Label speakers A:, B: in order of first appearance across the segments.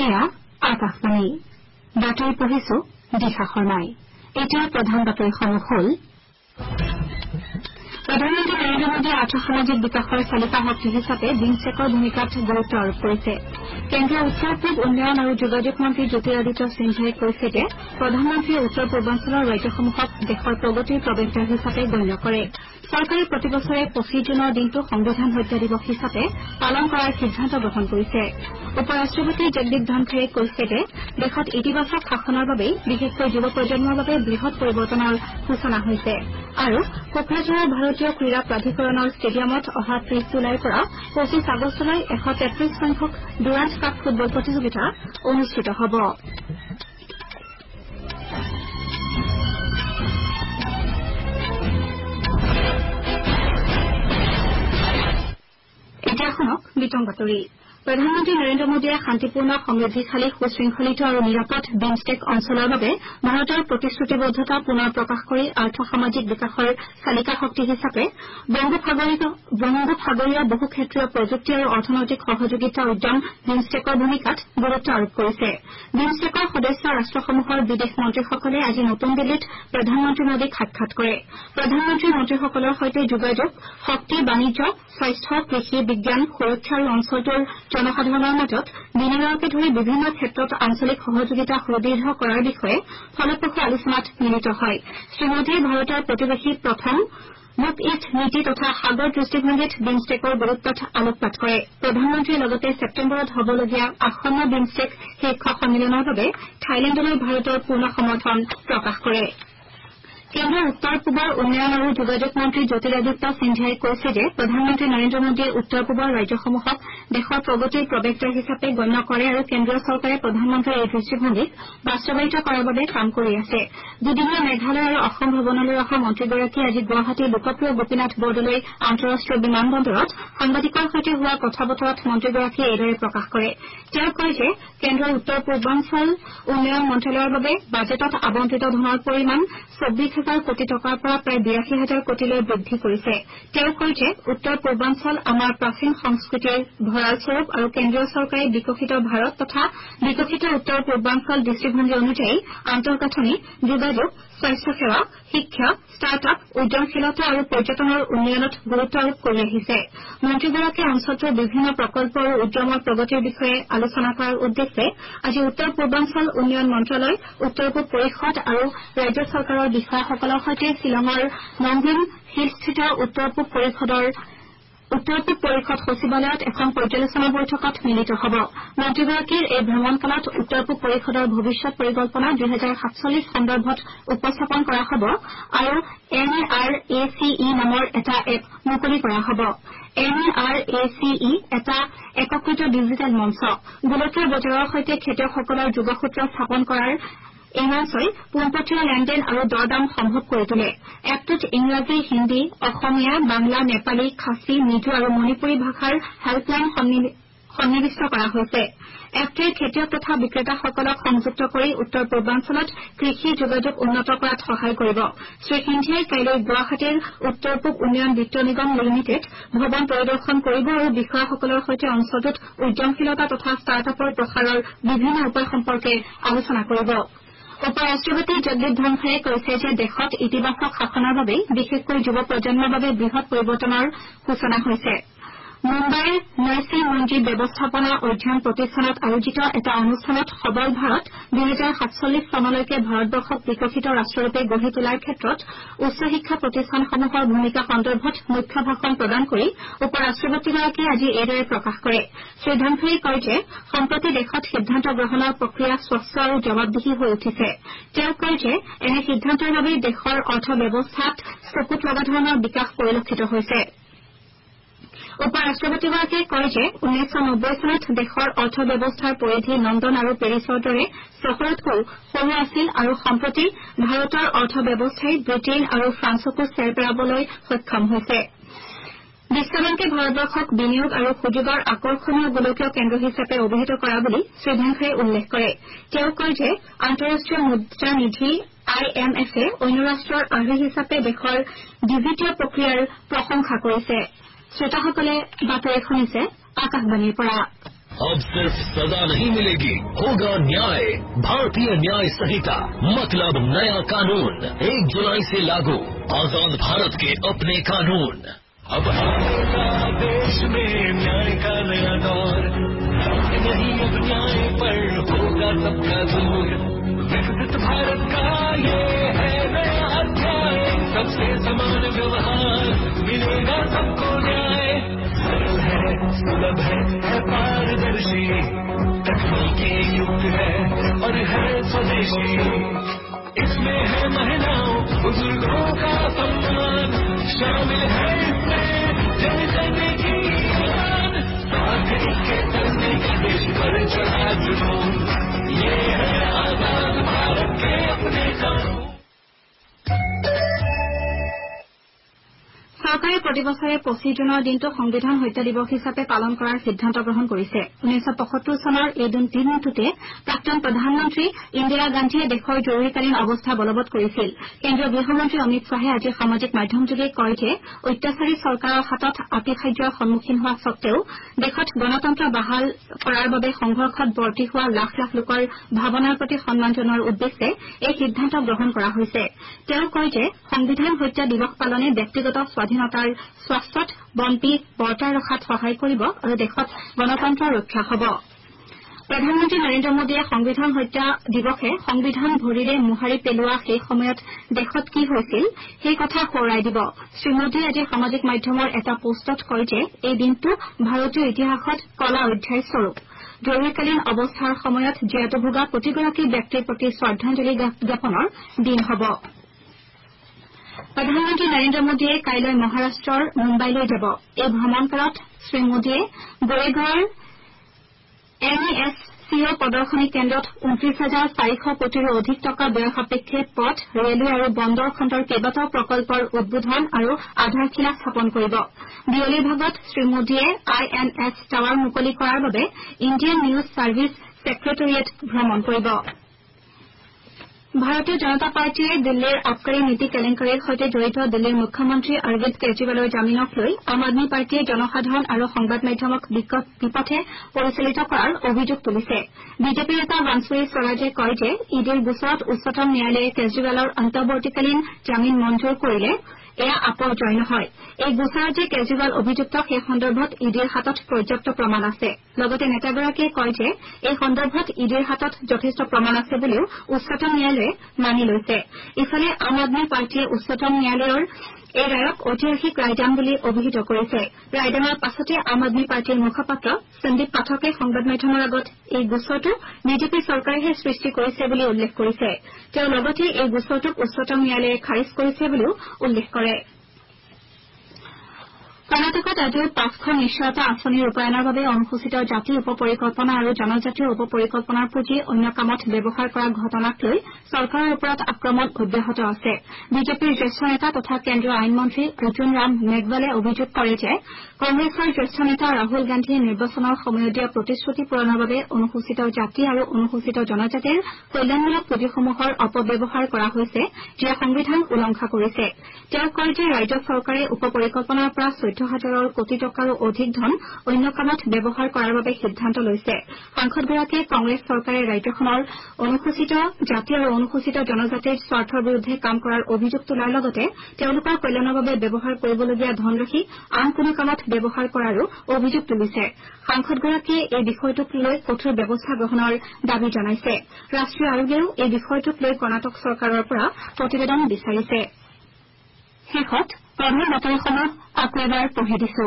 A: এয়া আকাশবাণী বাতৰি পঢ়িছো দিশা শৰ্মাই এতিয়া প্ৰধান বাতৰিসমূহ হ'ল প্ৰধানমন্ত্ৰী নৰেন্দ্ৰ মোদীয়ে আৰ্থসামাজিক বিকাশৰ চালিকা শক্তি হিচাপে বিমষ্টেকৰ ভূমিকাত গুৰুত্ব আৰোপ কৰিছে কেন্দ্ৰীয় উত্তৰ পূব উন্নয়ন আৰু যোগাযোগ মন্ত্ৰী জ্যোতিৰাদিত্য সিন্ধিয়াই কৈছে যে প্ৰধানমন্ত্ৰীয়ে উত্তৰ পূৰ্বাঞ্চলৰ ৰাজ্যসমূহক দেশৰ প্ৰগতিৰ প্ৰৱেশদ্বাৰ হিচাপে গণ্য কৰে চৰকাৰে প্ৰতিবছৰে 25 জুনৰ দিনটো সংবিধান হত্যা দিৱস হিচাপে পালন কৰাৰ সিদ্ধান্ত গ্ৰহণ কৰিছে উপ ৰাষ্ট্ৰপতি জগদীপ ধনখৰে কৈছে যে দেশত ইতিবাচক শাসনৰ বাবেই বিশেষকৈ যুৱ প্ৰজন্মৰ বাবে বৃহৎ পৰিৱৰ্তনৰ সূচনা হৈছে আৰু কোকৰাঝাৰৰ ভাৰতীয় ক্ৰীড়া প্ৰাধিকৰণৰ ষ্টেডিয়ামত অহা 30 জুলাইৰ পৰা 25 আগষ্টলৈ 133 সংখ্যক ডুৰান্ড কাপ ফুটবল প্ৰতিযোগিতা অনুষ্ঠিত হ'ব এতিয়া শুনক বিতং বাতৰি প্ৰধানমন্ত্ৰী নৰেন্দ্ৰ মোদীয়ে শান্তিপূৰ্ণ সমৃদ্ধিশালী সুশৃংখলিত আৰু নিৰাপদ বিমষ্টেক অঞ্চলৰ বাবে ভাৰতৰ প্ৰতিশ্ৰুতিবদ্ধতা পুনৰ প্ৰকাশ কৰি আৰ্থ-সামাজিক বিকাশৰ চালিকা শক্তি হিচাপে বংগোপসাগৰীয় বহুক্ষেত্ৰীয় প্ৰযুক্তি আৰু অৰ্থনৈতিক সহযোগিতা উদ্যম বিমষ্টেকৰ ভূমিকাত গুৰুত্ব আৰোপ কৰিছে বিমষ্টেকৰ সদস্য ৰাষ্ট্ৰসমূহৰ বিদেশ মন্ত্ৰীসকলে আজি নতুন দিল্লীত প্ৰধানমন্ত্ৰী মোদীক সাক্ষাৎ কৰে প্ৰধানমন্ত্ৰীৰ মন্ত্ৰীসকলৰ সৈতে যোগাযোগ শক্তি বাণিজ্য স্বাস্থ্য কৃষি বিজ্ঞান সুৰক্ষা আৰু অঞ্চলটোৰ জনসাধাৰণৰ মাজত বিনিময়কে ধৰি বিভিন্ন ক্ষেত্ৰত আঞ্চলিক সহযোগিতা সুদৃঢ় কৰাৰ বিষয়ে ফলপ্ৰসূ আলোচনাত মিলিত হয় শ্ৰীমোদীয়ে ভাৰতৰ প্ৰতিবেশী প্ৰথম মুক ইষ্ট নীতি তথা সাগৰ দৃষ্টিভংগীত বিমষ্টেকৰ গুৰুত্বত আলোকপাত কৰে প্ৰধানমন্ত্ৰীয়ে লগতে ছেপ্টেম্বৰত হ'বলগীয়া আসন্ন বিমষ্টেক শীৰ্ষ সন্মিলনৰ বাবে থাইলেণ্ডলৈ ভাৰতৰ পূৰ্ণ সমৰ্থন প্ৰকাশ কৰে কেন্দ্ৰীয় উত্তৰ পূবৰ উন্নয়ন আৰু যোগাযোগ মন্ত্ৰী জ্যোতিৰাদিত্য সিন্ধিয়াই কৈছে যে প্ৰধানমন্ত্ৰী নৰেন্দ্ৰ মোদীয়ে উত্তৰ পূবৰ ৰাজ্যসমূহক দেশৰ প্ৰগতিৰ প্ৰৱেশদ্বাৰ হিচাপে গণ্য কৰে আৰু কেন্দ্ৰীয় চৰকাৰে প্ৰধানমন্ত্ৰীৰ এই দৃষ্টিভংগীক বাস্তৱায়িত কৰাৰ বাবে কাম কৰি আছে দুদিনীয়া মেঘালয় আৰু অসম ভ্ৰমণলৈ অহা মন্ত্ৰীগৰাকীয়ে আজি গুৱাহাটীৰ লোকপ্ৰিয় গোপীনাথ বৰদলৈ আন্তঃৰাষ্ট্ৰীয় বিমানবন্দৰত সাংবাদিকৰ সৈতে হোৱা কথা বতৰাত মন্ত্ৰীগৰাকীয়ে এইদৰে প্ৰকাশ কৰে তেওঁ কয় যে কেন্দ্ৰৰ উত্তৰ পূৰ্বাঞ্চল উন্নয়ন মন্ত্ৰালয়ৰ বাবে বাজেটত আবণ্টিত ধনৰ পৰিমাণ 24,000 কোটি টকাৰ পৰা প্ৰায় 82,000 কোটিলৈ বৃদ্ধি কৰিছে তেওঁ কয় যে উত্তৰ পূৰ্বাঞ্চল আমাৰ প্ৰাচীন সংস্কৃতিৰ ভঁৰালস্বৰূপ আৰু কেন্দ্ৰীয় চৰকাৰে বিকশিত ভাৰত তথা বিকশিত উত্তৰ পূৰ্বাঞ্চল দৃষ্টিভংগী অনুযায়ী আন্তঃগাঁথনি যোগাযোগ স্বাস্থ্যসেৱা শিক্ষা ষ্টাৰ্টআপ উদ্যমশীলতা আৰু পৰ্যটনৰ উন্নয়নত গুৰুত্ব আৰোপ কৰি আহিছে মন্ত্ৰীগৰাকীয়ে অঞ্চলটোৰ বিভিন্ন প্ৰকল্প আৰু উদ্যমৰ প্ৰগতিৰ বিষয়ে আলোচনা কৰাৰ উদ্দেশ্যে আজি উত্তৰ পূৰ্বাঞ্চল উন্নয়ন মন্ত্ৰালয় উত্তৰ পূব পৰিষদ আৰু ৰাজ্য চৰকাৰৰ বিষয়াসকলৰ সৈতে শ্বিলঙৰ নংগ্ৰিং হিলস্থিত উত্তৰ পূব পৰিষদ সচিবালয়ত এখন পৰ্যালোচনা বৈঠকত মিলিত হ'ব মন্ত্ৰীগৰাকীৰ এই ভ্ৰমণকালত উত্তৰ পূব পৰিষদৰ ভৱিষ্যৎ পৰিকল্পনা 2047 সন্দৰ্ভত উপস্থাপন কৰা হ'ব আৰু NARACE নামৰ এটা এপ মুকলি কৰা হ'ব NARACE এটা একীকৃত ডিজিটেল মঞ্চ গোলকীয় বজাৰৰ সৈতে খেতিয়কসকলৰ যোগসূত্ৰ স্থাপন কৰাৰ এই মঞ্চই পোনপটীয়া লেনদেন আৰু দৰদাম সম্ভৱ কৰি তোলে এপটোত ইংৰাজী হিন্দী অসমীয়া বাংলা নেপালী খাচী মিজো আৰু মণিপুৰী ভাষাৰ হেল্পলাইন সন্নিৱিষ্ট কৰা হৈছে এপটোৱে খেতিয়ক তথা বিক্ৰেতাসকলক সংযুক্ত কৰি উত্তৰ পূৰ্বাঞ্চলত কৃষি যোগাযোগ উন্নত কৰাত সহায় কৰিব শ্ৰীসিন্ধিয়াই কাইলৈ গুৱাহাটীৰ উত্তৰ পূব উন্নয়ন বিত্ত নিগম লিমিটেড ভৱন পৰিদৰ্শন কৰিব আৰু বিষয়াসকলৰ সৈতে অঞ্চলটোত উদ্যমশীলতা তথা ষ্টাৰ্টআপৰ প্ৰসাৰৰ বিভিন্ন উপায় সম্পৰ্কে আলোচনা কৰিব উপ ৰাষ্ট্ৰপতি জগদীপ ধনখৰে কৈছে যে দেশত ইতিবাচক শাসনৰ বাবে বিশেষকৈ যুৱ প্ৰজন্মৰ বাবে বৃহৎ পৰিৱৰ্তনৰ সূচনা হৈছে মুম্বাইৰ নৈচী মঞ্জী ব্যৱস্থাপনা অধ্যয়ন প্ৰতিষ্ঠানত আয়োজিত এটা অনুষ্ঠানত সবল ভাৰত 2047 চনলৈকে ভাৰতবৰ্ষক বিকশিত ৰাষ্ট্ৰৰূপে গঢ়ি তোলাৰ ক্ষেত্ৰত উচ্চ শিক্ষা প্ৰতিষ্ঠানসমূহৰ ভূমিকা সন্দৰ্ভত মুখ্য ভাষণ প্ৰদান কৰি উপ ৰাষ্ট্ৰপতিগৰাকীয়ে আজি এইদৰে প্ৰকাশ কৰে শ্ৰীধনখৰে কয় যে সম্প্ৰতি দেশত সিদ্ধান্ত গ্ৰহণৰ প্ৰক্ৰিয়া স্বচ্ছ আৰু জবাবদিহি হৈ উঠিছে তেওঁ কয় যে এনে সিদ্ধান্তৰ বাবে দেশৰ অৰ্থ ব্যৱস্থাত চকুত লগা ধৰণৰ বিকাশ পৰিলক্ষিত হৈছে উপ ৰাষ্ট্ৰপতিগৰাকীয়ে কয় যে 1990 চনত দেশৰ অৰ্থ ব্যৱস্থাৰ পৰিধি লণ্ডন আৰু পেৰিছৰ দৰে চহৰতকৈ সৰু আছিল আৰু সম্প্ৰতি ভাৰতৰ অৰ্থ ব্যৱস্থাই ব্ৰিটেইন আৰু ফ্ৰান্সকো চেৰ পেলাবলৈ সক্ষম হৈছে বিশ্ববেংকে ভাৰতবৰ্ষক বিনিয়োগ আৰু সুযোগৰ আকৰ্ষণীয় গোলকীয় কেন্দ্ৰ হিচাপে অভিহিত কৰা বুলি শ্ৰীধনখৰে উল্লেখ কৰে তেওঁ কয় যে আন্তঃৰাষ্ট্ৰীয় মুদ্ৰা নিধি IMFে অন্য ৰাষ্ট্ৰৰ আৰ্হি হিচাপে দেশৰ ডিজিটীয় প্ৰক্ৰিয়াৰ প্ৰশংসা কৰিছে শ্ৰোতাসকলে বাতৰি শুনিছে আকাশবাণীৰ পৰা
B: अब सिर्फ सजा नहीं मिलेगी, होगा न्याय। भारतीय न्याय संहिता मतलब नया कानून 1 जुलाई से लागू। आजाद भारत के अपने कानून। अब आएगा देश में न्याय का नया दौर। नहीं अब न्याय पर होगा सबका जोर। विकसित भारत का ये है नया अध्याय। सबसे समान व्यवहार मिलेगा सबको न्याय। सरल है, सुलभ है पारदर्शी, तकनीकी युक्त है और है स्वदेशी। इसमें है महिलाओं बुजुर्गों का सम्मान, शामिल है इसमें जन जन की जान। साथी के करने का देश पर चढ़ा जुनून, ये है आजाद भारत के अपने कानून।
A: চৰকাৰে প্ৰতি বছৰে 25 জুনৰ দিনটো সংবিধান হত্যা দিৱস হিচাপে পালন কৰাৰ সিদ্ধান্ত গ্ৰহণ কৰিছে। 1975 চনৰ এই দিনটোতে প্ৰাক্তন প্ৰধানমন্ত্ৰী ইন্দিৰা গান্ধীয়ে দেশৰ জৰুৰীকালীন অৱস্থা বলবৎ কৰিছিল। কেন্দ্ৰীয় গৃহমন্ত্ৰী অমিত শ্বাহে আজি সামাজিক মাধ্যমযোগে কয় যে অত্যাচাৰী চৰকাৰৰ হাতত আতিশায্যৰ সন্মুখীন হোৱা স্বত্তেও দেশত গণতন্ত্ৰ বাহাল কৰাৰ বাবে সংঘৰ্ষত বৰ্তি হোৱা লাখ লাখ লোকৰ ভাৱনাৰ প্ৰতি সন্মান জনোৱাৰ উদ্দেশ্যে এই সিদ্ধান্ত গ্ৰহণ কৰা হৈছে। তেওঁ কয় যে সংবিধান হত্যা দিৱস পালনে ব্যক্তিগত স্বাধীনতাৰ স্বাস্থ্যত বন্তি বৰ্তাই ৰখাত সহায় কৰিব আৰু দেশত গণতন্ত্ৰ ৰক্ষা হ'ব। প্ৰধানমন্ত্ৰী নৰেন্দ্ৰ মোদীয়ে সংবিধান হত্যা দিৱসে সংবিধান ভৰিৰে মোহাৰি পেলোৱা সেই সময়ত দেশত কি হৈছিল সেই কথা সোঁৱৰাই দিব। শ্ৰীমোদীয়ে আজি সামাজিক মাধ্যমৰ এটা পোষ্টত কয় যে এই দিনটো ভাৰতীয় ইতিহাসত কলা অধ্যায় স্বৰূপ। জৰুৰীকালীন অৱস্থাৰ সময়ত জীয়াতু ভোগা প্ৰতিগৰাকী ব্যক্তিৰ প্ৰতি শ্ৰদ্ধাঞ্জলি জ্ঞাপনৰ দিন হ'ব। প্ৰধানমন্ত্ৰী নৰেন্দ্ৰ মোদীয়ে কাইলৈ মহাৰাষ্ট্ৰৰ মুম্বাইলৈ যাব। এই ভ্ৰমণকালত শ্ৰীমোদীয়ে গোৰেগাঁৱৰ NESCO প্ৰদৰ্শনী কেন্দ্ৰত 29,400 কোটিৰো অধিক টকা ব্যয় সাপেক্ষে পথ, ৰেলৱে আৰু বন্দৰ খণ্ডৰ কেইবাটাও প্ৰকল্পৰ উদ্বোধন আৰু আধাৰশিলা স্থাপন কৰিব। বিয়লিৰ ভাগত শ্ৰীমোদীয়ে INS টাৱাৰ মুকলি কৰাৰ বাবে ইণ্ডিয়ান নিউজ ছাৰ্ভিচ ছেক্ৰেটেৰিয়েট ভ্ৰমণ কৰিব। ভাৰতীয় জনতা পাৰ্টীয়ে দিল্লীৰ আবকাৰী নীতি কেলেংকাৰীৰ সৈতে জড়িত দিল্লীৰ মুখ্যমন্ত্ৰী অৰবিন্দ কেজৰিৱালৰ জামিনক লৈ আম আদমী পাৰ্টীয়ে জনসাধাৰণ আৰু সংবাদ মাধ্যমক বিপথে পৰিচালিত কৰাৰ অভিযোগ তুলিছে। বিজেপিৰ নেতা বানসুৰী স্বৰাজে কয় যে ইডিৰ গোচৰত উচ্চতম ন্যায়ালয়ে কেজৰিৱালৰ অন্তৱৰ্তীকালীন জামিন মঞ্জুৰ কৰিলে এয়া আপৰ্জয় নহয়। এই গোচৰত যে কেজৰিৱাল অভিযুক্ত সেই সন্দৰ্ভত ইডিৰ হাতত পৰ্যাপ্ত প্ৰমাণ আছে। লগতে নেতাগৰাকীয়ে কয় যে এই সন্দৰ্ভত ইডিৰ হাতত যথেষ্ট প্ৰমাণ আছে বুলিও উচ্চতম ন্যায়ালয়ে মানি লৈছে। ইফালে আম আদমী পাৰ্টীয়ে উচ্চতম ন্যায়ালয়ৰ এই ৰায়ক ঐতিহাসিক ৰায়দান বুলি অভিহিত কৰিছে। ৰায়দানৰ পাছতে আম আদমী পাৰ্টীৰ মুখপাত্ৰ সন্দীপ পাঠকে সংবাদ মাধ্যমৰ আগত এই গোচৰটো বিজেপি চৰকাৰেহে সৃষ্টি কৰিছে বুলি উল্লেখ কৰিছে। তেওঁ লগতে এই গোচৰটোক উচ্চতম ন্যায়ালয়ে খাৰিজ কৰিছে বুলিও উল্লেখ কৰে। কৰ্ণাটকত আজিও 5খন নিশ্চয়তা আঁচনি ৰূপায়ণৰ বাবে অনুসূচিত জাতি উপ পৰিকল্পনা আৰু জনজাতীয় উপ পৰিকল্পনাৰ পুঁজি অন্য কামত ব্যৱহাৰ কৰা ঘটনাক লৈ চৰকাৰৰ ওপৰত আক্ৰমণ অব্যাহত আছে। বিজেপিৰ জ্যেষ্ঠ নেতা তথা কেন্দ্ৰীয় আইন মন্ত্ৰী অৰ্জুন ৰাম মেঘৱালে অভিযোগ কৰে যে কংগ্ৰেছৰ জ্যেষ্ঠ নেতা ৰাহুল গান্ধীয়ে নিৰ্বাচনৰ সময়ত দিয়া প্ৰতিশ্ৰুতি পূৰণৰ বাবে অনুসূচিত জাতি আৰু অনুসূচিত জনজাতিৰ কল্যাণমূলক পুঁজিসমূহৰ অপব্যৱহাৰ কৰা হৈছে, যিয়ে সংবিধান উলংঘা কৰিছে। তেওঁ কয় যে ৰাজ্য চৰকাৰে উপ পৰিকল্পনাৰ পৰা 14,000 কোটি টকাৰো অধিক ধন অন্য কামত ব্যৱহাৰ কৰাৰ বাবে সিদ্ধান্ত লৈছে। সাংসদগৰাকীয়ে কংগ্ৰেছ চৰকাৰে ৰাজ্যখনৰ অনুসূচিত জাতি আৰু অনুসূচিত জনজাতিৰ স্বাৰ্থৰ বিৰুদ্ধে কাম কৰাৰ অভিযোগ তোলাৰ লগতে তেওঁলোকৰ কল্যাণৰ বাবে ব্যৱহাৰ কৰিবলগীয়া ধনৰাশি আন কোনো কামত ব্যৱহাৰ কৰাৰো অভিযোগ তুলিছে। সাংসদগৰাকীয়ে এই বিষয়টোক লৈ কঠোৰ ব্যৱস্থা গ্ৰহণৰ দাবী জনাইছে। ৰাষ্ট্ৰীয় আয়োগেও এই বিষয়টোক লৈ কৰ্ণাটক চৰকাৰৰ পৰা প্ৰতিবেদন বিচাৰিছে। শেষত প্ৰধান বাতৰিসমূহ আকৌ এবাৰ পঢ়ি দিছো।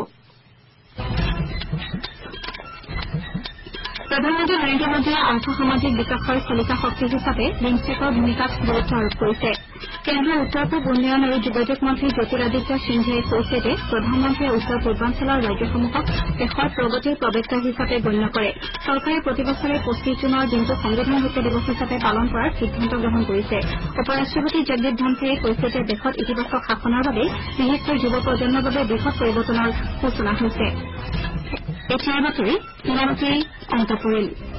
A: প্ৰধানমন্ত্ৰী নৰেন্দ্ৰ মোদীয়ে আৰ্থ সামাজিক বিকাশৰ চালিকা শক্তি হিচাপে বিমষ্টেকৰ ভূমিকাত গুৰুত্ব আৰোপ কৰিছে। কেন্দ্ৰীয় উত্তৰ পূব উন্নয়ন আৰু যোগাযোগ মন্ত্ৰী জ্যোতিৰাদিত্য সিন্ধিয়াই কৈছে যে প্ৰধানমন্ত্ৰীয়ে উত্তৰ পূৰ্বাঞ্চলৰ ৰাজ্যসমূহক দেশৰ প্ৰগতিৰ প্ৰৱেশদ্বাৰ হিচাপে গণ্য কৰে। চৰকাৰে প্ৰতি বছৰে 25 জুনৰ দিনটো সংবিধান হত্যা দিৱস হিচাপে পালন কৰাৰ সিদ্ধান্ত গ্ৰহণ কৰিছে। উপ ৰাষ্ট্ৰপতি জগদীপ ধনখড়ে কৈছে যে দেশত ইতিবাচক শাসনৰ বাবে বিশেষকৈ যুৱ প্ৰজন্মৰ বাবে বৃহৎ পৰিৱৰ্তনৰ সূচনা হৈছে। এতিয়াৰ বাতৰি অন্ত পৰিল।